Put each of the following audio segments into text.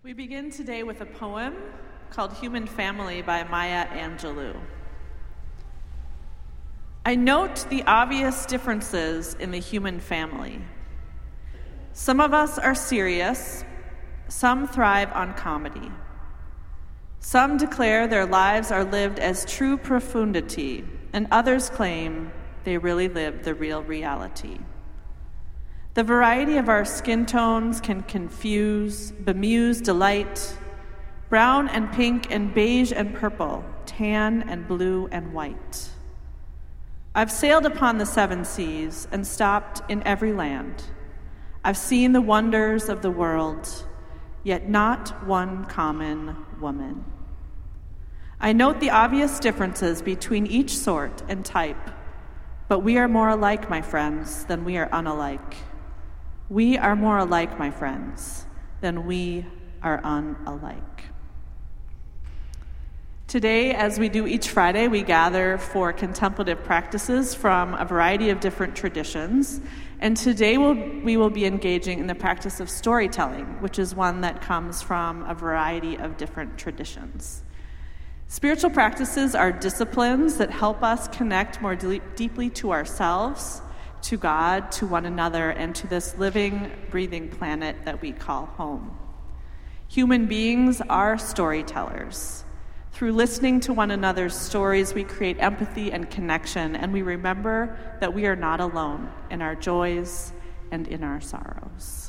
We begin today with a poem called Human Family by Maya Angelou. I note the obvious differences in the human family. Some of us are serious, some thrive on comedy. Some declare their lives are lived as true profundity, and others claim they really live the real reality. The variety of our skin tones can confuse, bemuse delight, brown and pink and beige and purple, tan and blue and white. I've sailed upon the seven seas and stopped in every land. I've seen the wonders of the world, yet not one common woman. I note the obvious differences between each sort and type, but we are more alike, my friends, than we are unalike. We are more alike, my friends, than we are unalike. Today, as we do each Friday, we gather for contemplative practices from a variety of different traditions. And today we will be engaging in the practice of storytelling, which is one that comes from a variety of different traditions. Spiritual practices are disciplines that help us connect more deeply to ourselves, to God, to one another, and to this living, breathing planet that we call home. Human beings are storytellers. Through listening to one another's stories, we create empathy and connection, and we remember that we are not alone in our joys and in our sorrows.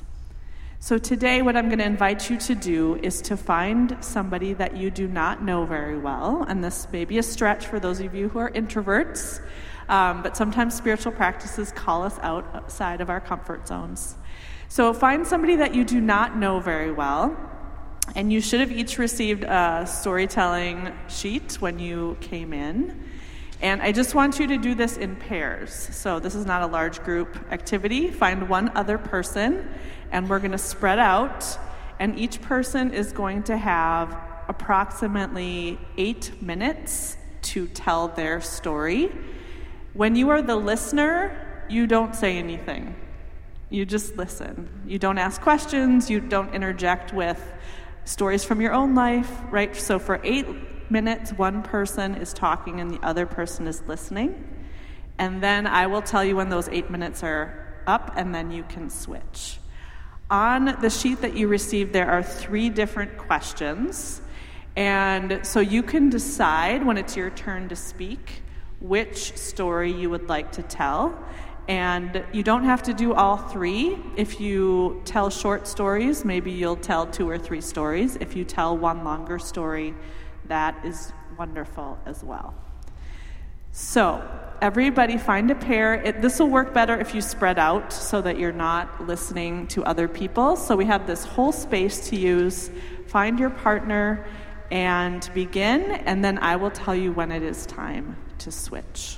So today, what I'm going to invite you to do is to find somebody that you do not know very well, and this may be a stretch for those of you who are introverts, but sometimes spiritual practices call us outside of our comfort zones. So find somebody that you do not know very well, and you should have each received a storytelling sheet when you came in. And I just want you to do this in pairs. So this is not a large group activity. Find one other person, and we're going to spread out, and each person is going to have approximately 8 minutes to tell their story. When you are the listener, you don't say anything. You just listen. You don't ask questions. You don't interject with stories from your own life, right? So for 8 minutes, one person is talking and the other person is listening. And then I will tell you when those 8 minutes are up, and then you can switch. On the sheet that you received, there are 3 different questions. And so you can decide when it's your turn to speak which story you would like to tell. And you don't have to do all 3. If you tell short stories, maybe you'll tell 2 or 3 stories. If you tell one longer story, that is wonderful as well. So everybody find a pair. This will work better if you spread out so that you're not listening to other people. So we have this whole space to use. Find your partner and begin, and then I will tell you when it is time to switch.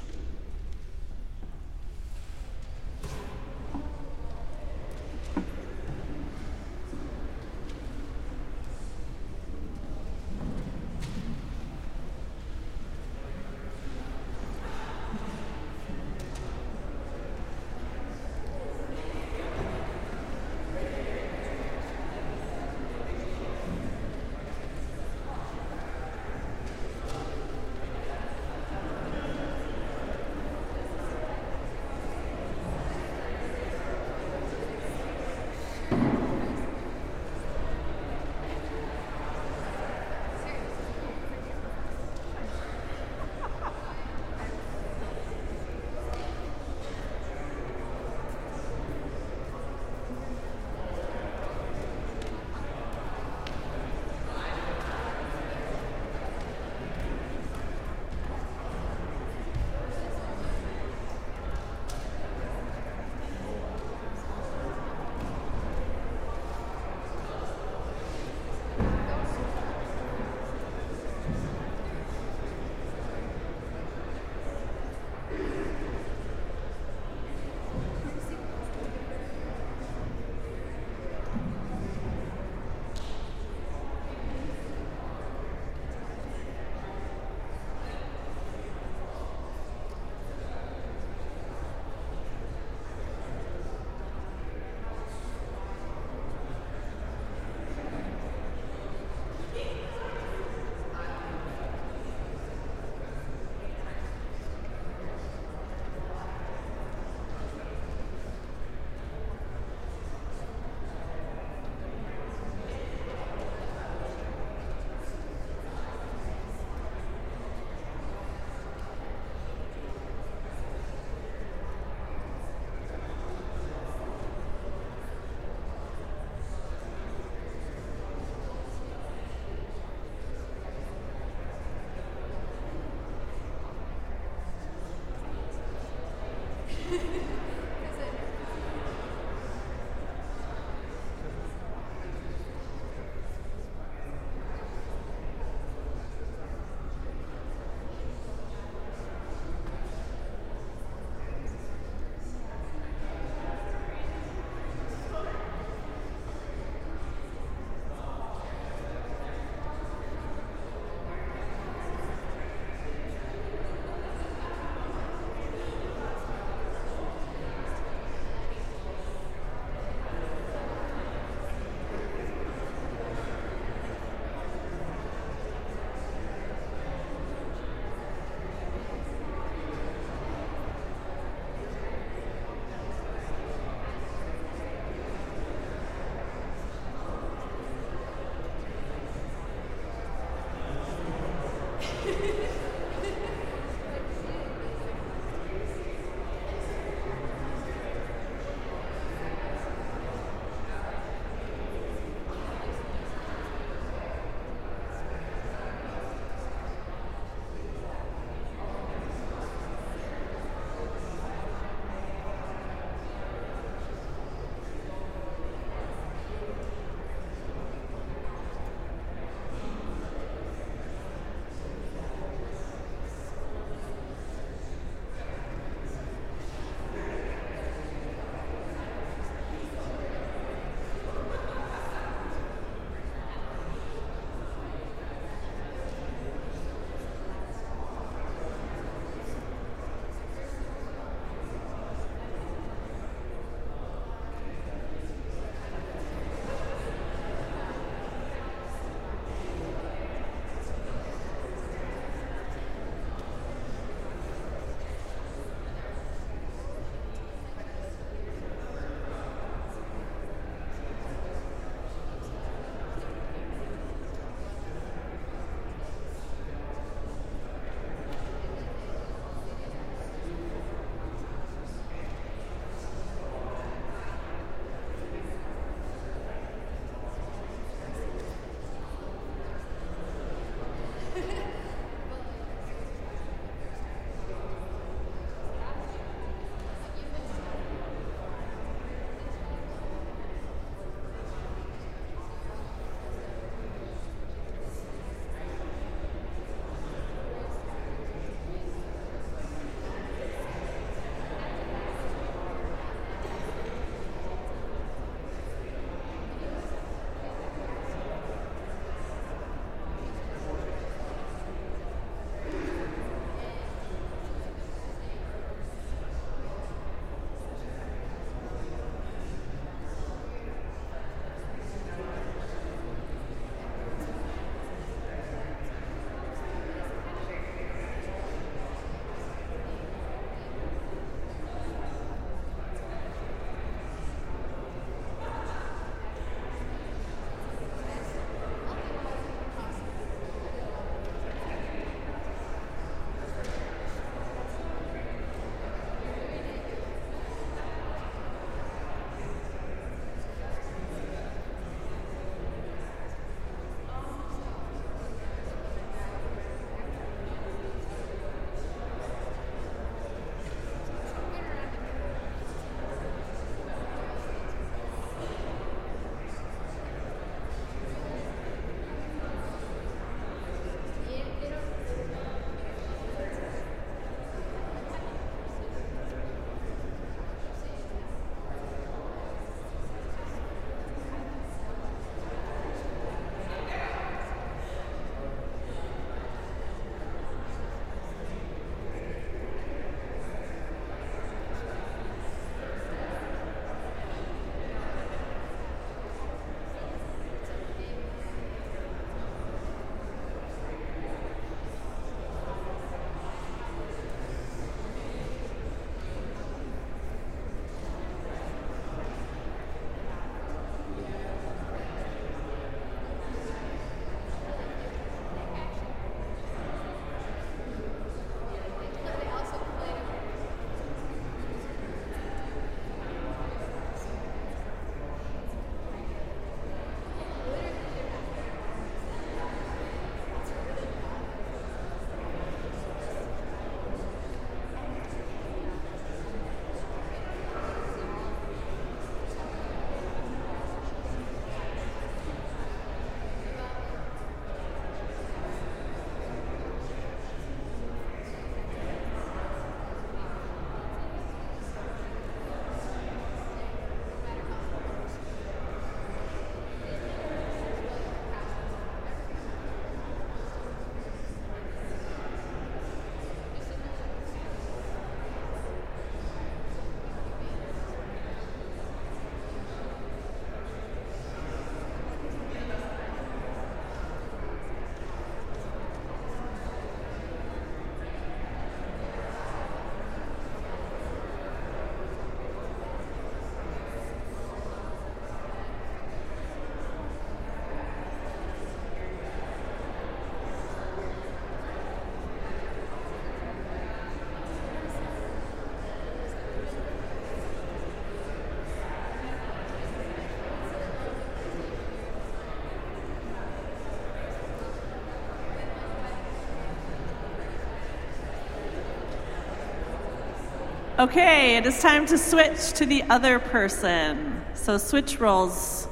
Okay, it is time to switch to the other person. So switch roles.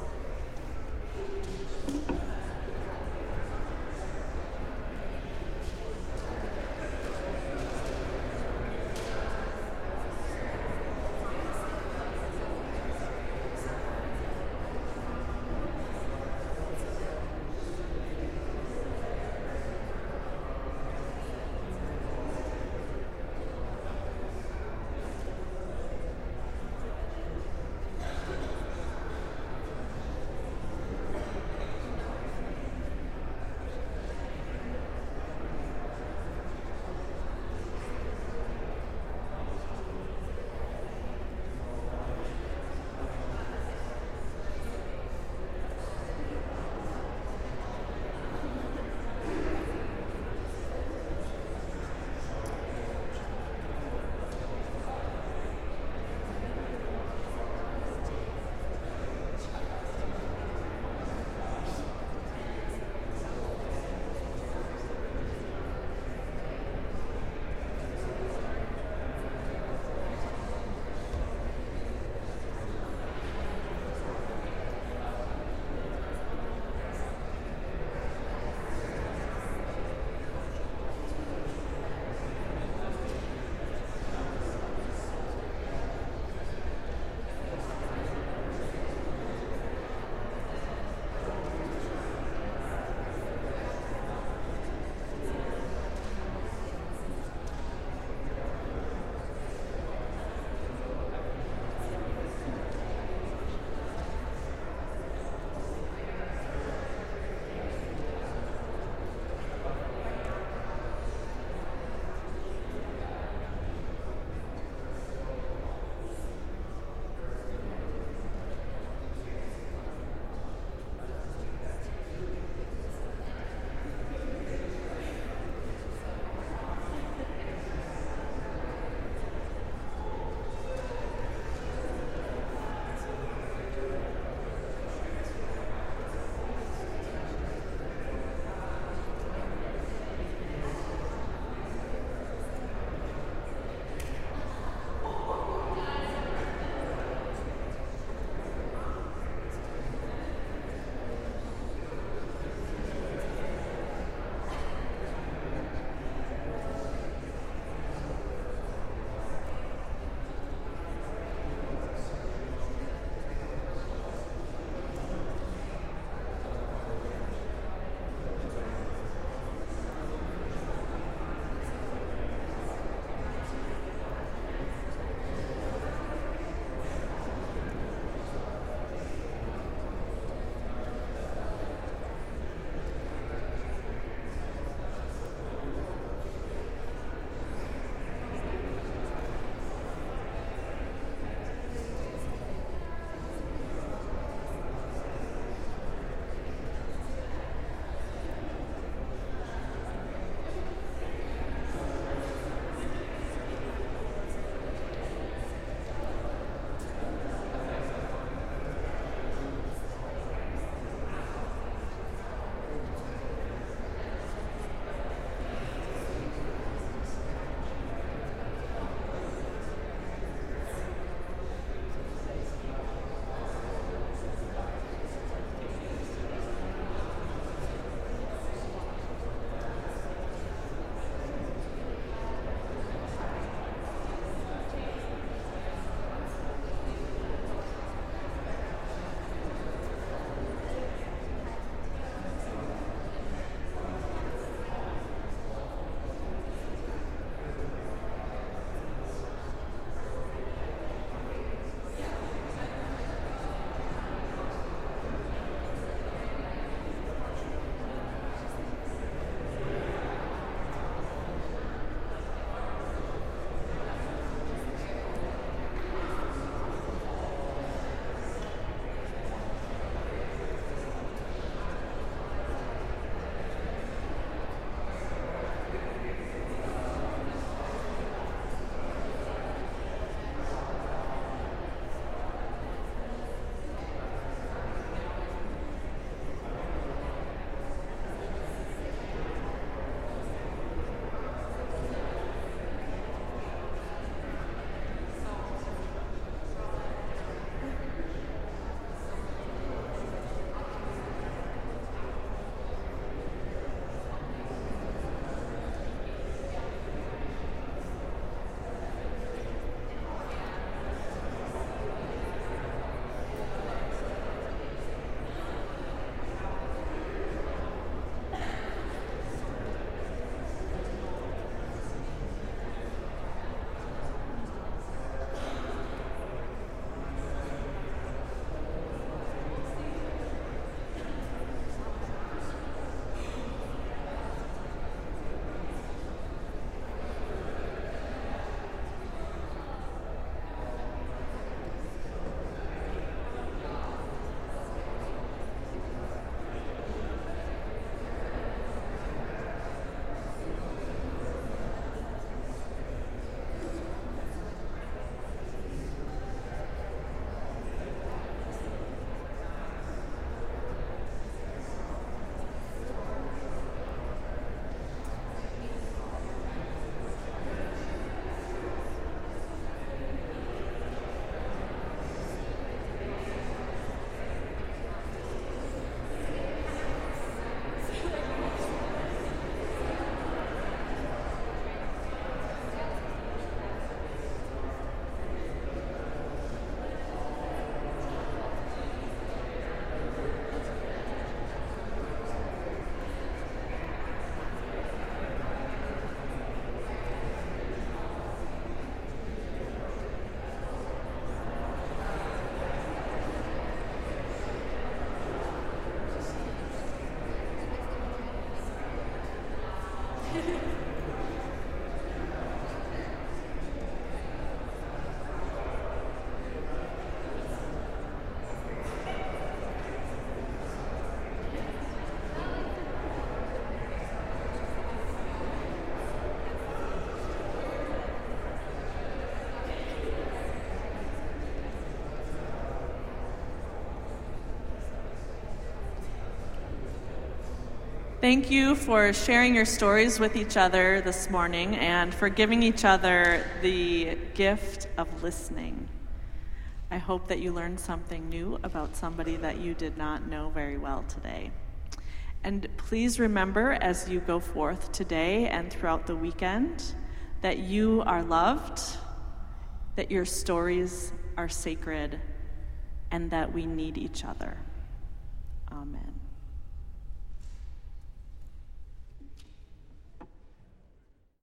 Thank you for sharing your stories with each other this morning and for giving each other the gift of listening. I hope that you learned something new about somebody that you did not know very well today. And please remember as you go forth today and throughout the weekend that you are loved, that your stories are sacred, and that we need each other. Amen.